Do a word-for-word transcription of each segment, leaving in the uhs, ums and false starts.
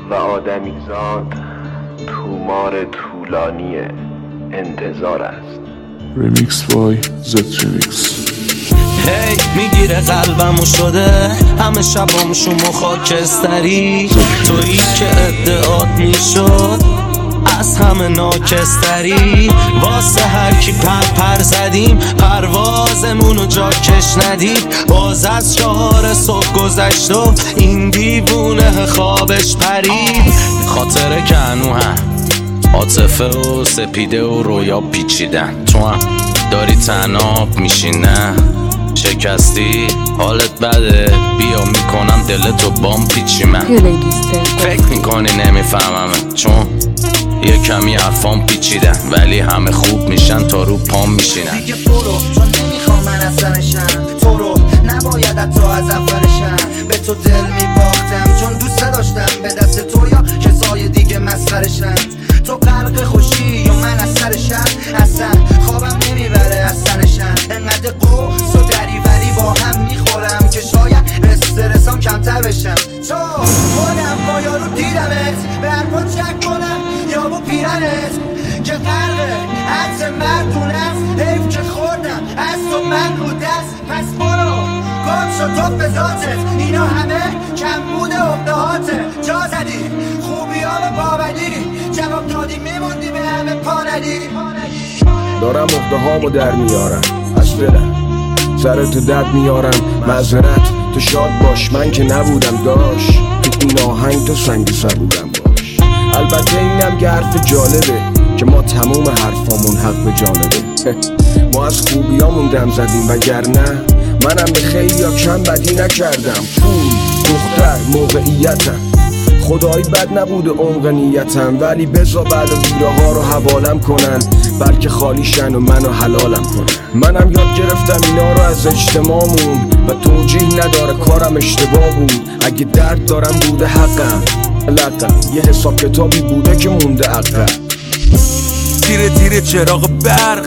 و آدمیزاد تومار طولانی انتظار است. ریمیکس بای زد ریمیکس. هی hey, میگیره قلبمو شده همه شبامشون خاکستری، تویی که ادعات میشد از همه ناکستری، واسه هر کی پر پر زدیم پروازمونو جا کش ندید. باز از چهار صبح گذشت و این دیوونه خوابش پرید. خاطره که هنو هم عاطفه و سپیده و رویا پیچیدن، تو هم داری تناب میشینه شکستی حالت بده، بیا میکنم دلتو بام پیچی. من فکر میکنی نمیفهممه چون یه کمی حرفام پیچیدن، ولی همه خوب میشن تا رو پام میشینن. دیگه برو چون نمیخوام من از سرشم، تو رو نباید حتی از اولشم. به تو دل میباختم چون دوست داشتم به دست تو یا کسای دیگه مسخرشم. تو غرق خوشی یا من از سرشم، اصلا خوابم نمیبره از سنشم. انقدر قوس و دریوری با هم میخورم که شاید استرسام کمتر بشم. تو خودم با یارو دیدمت به حرفات شک کنم یا با پیرنت که غرقه حدس مردون است. حیف که خوردم از تو من رو دست، پس برو گم شد تو به ذاتت. اینا همه کم بوده اقدهاته، جا زدی خوبی ها و بابدی، جواب دادی میموندی به همه پاندی. دارم اقده هامو در میارم از دلم، سر تو درد میارم معذرت. تو شاد باش من که نبودم داشت، تو این آهنگ تو سنگی سبودم باش. البته اینم که حرف جالبه که ما تموم حرفامون حق به جانبه. ما از خوبیامون دم زدیم وگرنه منم به خیلی یا کم بدی نکردم. پول، دختر، موقعیتم خدایی بد نبوده عمق نیتم، ولی بزا بعد بیره ها رو حوالم کنن، بلکه خالیشن و منو حلالم کنن. منم یاد گرفتم اینا رو از اجتماعمون و توجیه نداره کارم اشتباه بود. اگه درد دارم بوده حقم، لقم یه حساب کتابی بوده که مونده عقب. تیره تیره چراغ برق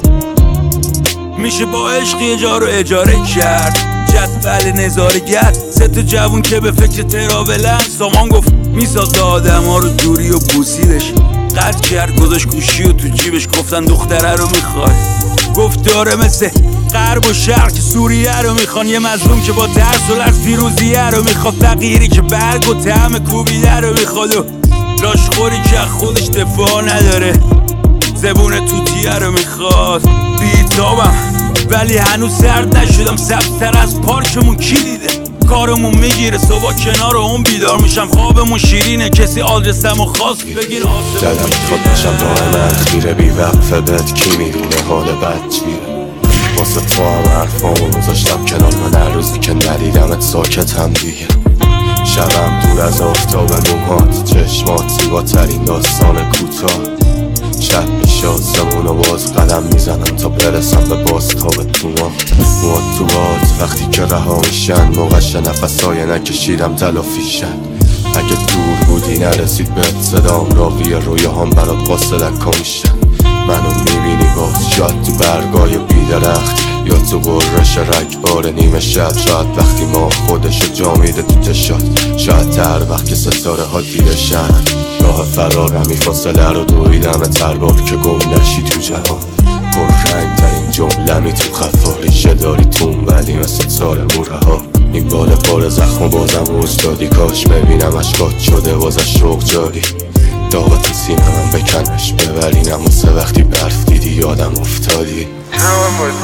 میشه با عشق یه جا رو اجاره کرد. جدول نظارگر سه تا جوون که به فکر تراولن، سامان گفت میسازه آدم ها رو دوری و بوسیدش. قد کرد گذاشت گوشی و تو جیبش، گفتن دختره رو میخواد، گفت داره مثل غرب و شرق که سوریه رو میخوان. یه مظلوم که با ترس و لرز پیروزیه رو میخواد، فقیری که برگ و طعم کوبیده رو میخواد و لاشخوری که خودش دفاع نداره، زبون توتیه رو میخواد. بیتابم ولی هنوز سرد نشدم، سبزتر از پارکمون کی دیده. کارمون میگیره صبح کنار اون بیدار میشم، خوابمون شیرینه کسی آدرسمو خواست بگیر آسمون. دلم خود باشم راه نخیره بی وقفه بهت کی میدونه حال بد چیه. واسه تو هم حرفامو گذاشتم کنار من هر روزی که ندیدمت ساکتم دیگه. شبم دور از آفتاب موهات، چشمات زیباترین داستان کوتاه. شب میشه آسمون و باز قدم میزنم تا برسم به بازتاب تو ما. مواد تو باد وقتی که رها میشن، موقعش نفسای نکشیدم تلافیشن. اگه دور بودی نرسید بهت صدام، راوی رویاهام برات قاصدک میشن. منو میبینی باز شاید تو برگای بیدرخت، یا تو برش رگبار نیمه شب. شاید وقتی ما خودشو جا میده تو چشات، شاید تر وقت که ستاره ها دیدشن. راه فرارمی فاصله رو دویدم تربار که گم نشی تو جهان. پر رنگ ترین جملمی تو خط ریشه داری تو ولی مثل سال موره ها. این بال بار زخم بازم استادی، کاش ببینم اشکات شده باز شوق جاری. داغت سینه من بکنش ببرینم و سه وقتی برف دیدی یادم افتادی. من واسه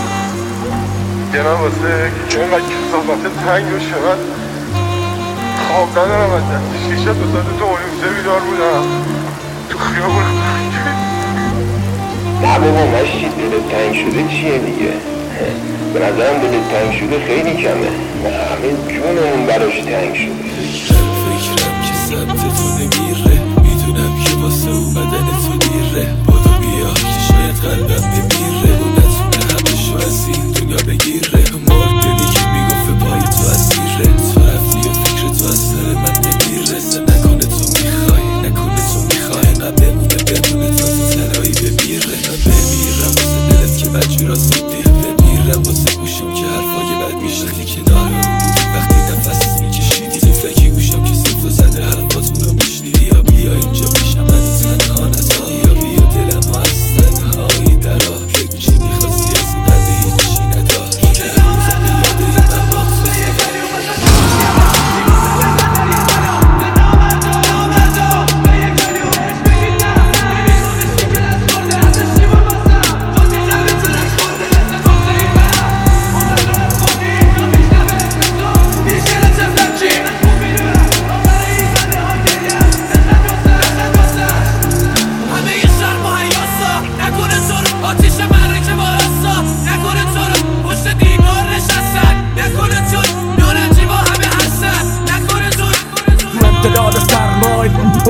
یه من واسه که اینقدر کسافت تنگ رو شود خواب ندارم. از دست شیشه دو ساعت تو اونیمسه بیدار بودم تو خیابون. نه بابا مشتی دلت تنگ شده چیه دیگه؟ به نظرم دلت تنگ شده خیلی کمه، همه جونمون براش تنگ شده. فکرم که سمت تو نمیره، میدونم که واسه اون بدن تو دیره. بادو بیا که شاید قلبم بمیره و نتونه همشو از این دنیا بگیره. مردنی که میگفت پای تو اسیره، تو رفتی و فکر تو از سر من نمیرسه. نکنه تو میخوای، نکنه تو میخوای، نه بمونه بمونه تا تو تنهایی بمیره. نه بمیرم واسه دلت که بچی را سودیه، بمیرم واسه گوشم که حرفای بد میشنیدی کنار اون بودی وقتی نفس میکشیدی. تفلکی گوشم مای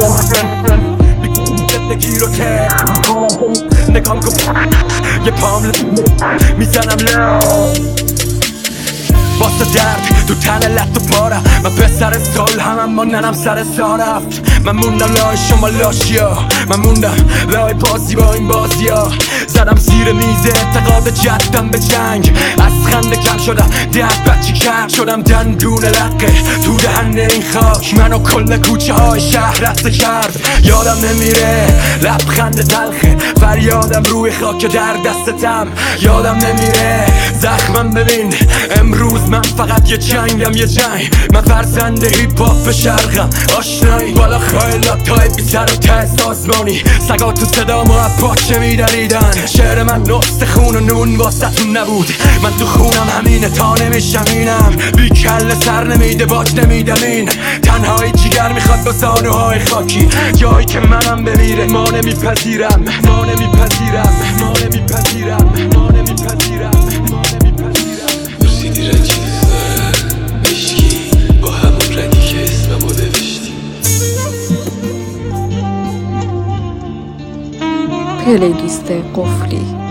زندگی رو که نگام کن یه پام میزنم لب واسه درد تو تن لخت و پارم من پسر سال هم اما ننم سر سا رفت من موندم لای شما لاشیا من موندم لای بازی با این بازیا زدم زیر میز اعتقاد جدم به جنگ از خنده کم شدم درد بچی کم شدم دندون لقه تو دهن این خاک منو کل کوچه های شهر رسته کرد یادم نمیره لبخند تلخه فریادم روی خاک در دستتم یادم نمیره زخمم ببین امروز من فقط یه جنگم یه جنگ من فرزند هیپ هاپ شرقم آشنایی بالا خیلات تای بی سر و ته سازمانی سگا تو صدا ما پاچه میدریدن شعر من نست خون و نون واسه تون نبود من تو خونم همینه تا نمیشمینم بی کل سر نمیده باج نمیدم این تنهایی جیگر میخواد با زانوهای خاکی جایی که منم بمیره ما نمیپذیرم ما نمیپذیرم ما نمیپذیرم ما نمیپذیرم ما نمیپذیرم موسیقی را چیز داره عشقی با همون رنگی که اسممو نوشتی پلیلیست قفلی